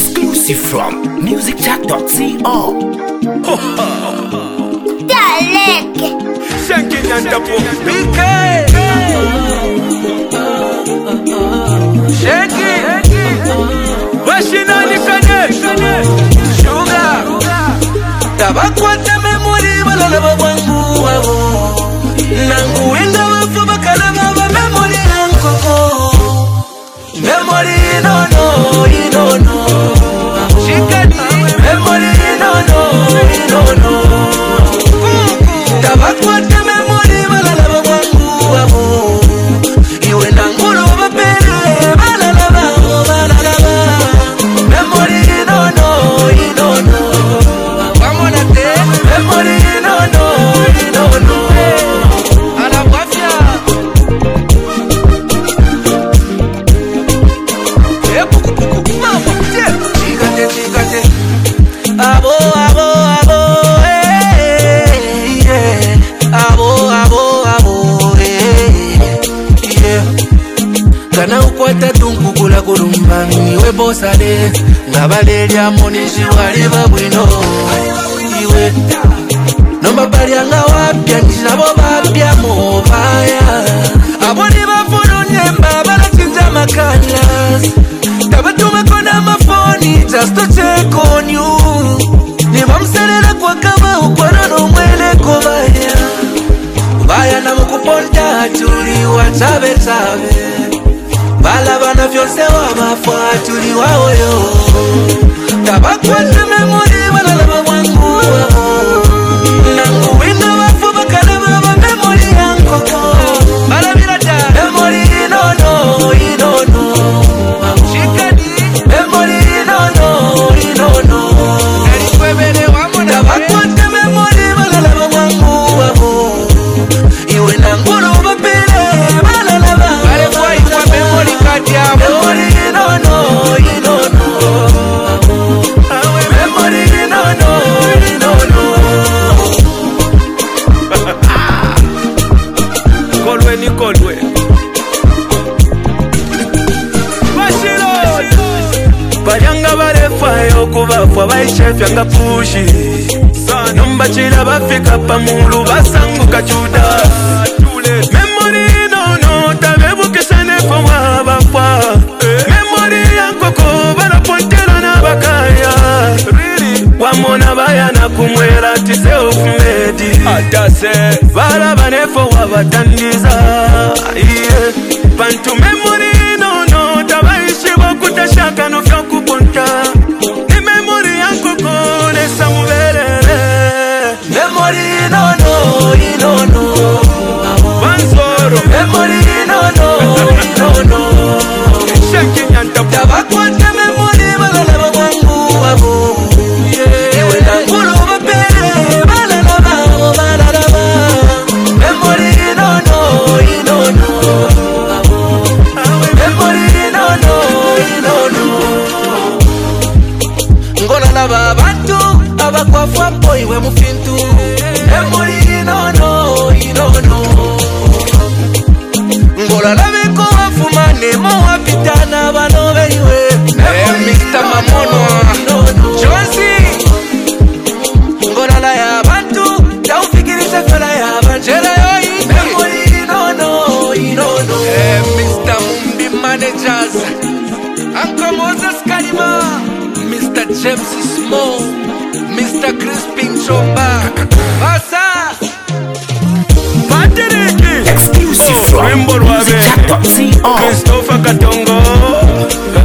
Exclusive from musicjack.co. Dalek Shanking and Tapo BK Shaking Washinani Kane Sugar Tabakwata memory Balala wangu wabo Nangu inga wafu bakalama wa memory nankoko Memory no no, you don't know Shikani Memory no no Tabakwata memory balala wangu wabo Iwe nanguru wapere balala Memory no no, you don't know Wamonate Memory no no, you don't know Anabwafya Puku mama Chigate Abo Kana ukwata tunkukula kulumba Iwe bosale Ngabalerya monishi wali babwino Iwe Nomba balianga wapya Nishabo bapya mobaya Aboni bafunu nyemba Balachinja makalas Tabatuma kona mafoni Just to check on you Nibamselera kwa kama Ukwarano mwele kobaya Baya na mukuponta Tuli wachabe Bala bana vyose wabafwa tuli waoyo Tabakwata memory balala wangu Nangu winga wafu bakalama wa memory yankoko Bala bilata Memory no no, you don't know Shikani Memory no no, you don't know Erikwebele wamona Tabakwata memory balala wangu Iwe nanguru wapele balala Bale kwa ikwa memory kati ya Memory no no, you don't know Memory no no, you don't know Kolwe ni kolwe Bashiro Banyanga barefayo kubafwa baishefya nga pushi Nyumba chila bafika pamulu basanguka chuda Memory no no tabebukisha nefo wabafwa Memory yankoko banapontela na bakaya Wamona bayana kumwela tise ofumedi Atase Bala banefo wabatandiza Pantu memory no no tabaishi wakutashaka no fya kuponta Ni memory yankoko nesa mubelele Memory no no, you don't know Banzoro Memory no no, you don't know Shaking and Tapo Tabakwata memory balala wangu wabo Iwe nanguru wapere balala Memory no no, you don't know Memory no no, you don't know Ngona laba bantu Abakwafa po iwe mufintu Memory no no, you don't know Ngola labeko wafumane mo wapitana banove iwe Mr. Mamono Jonesy Ngola la ya bantu Taufikirisha fela ya banjera yoi Memory no no, you don't know Mr. Mumbi Managers Uncle Moses Kalima Mr. James Small Mr. Crispin Chomba Basa Patiriki Exclusive from musicjack.co. Christopher Katongo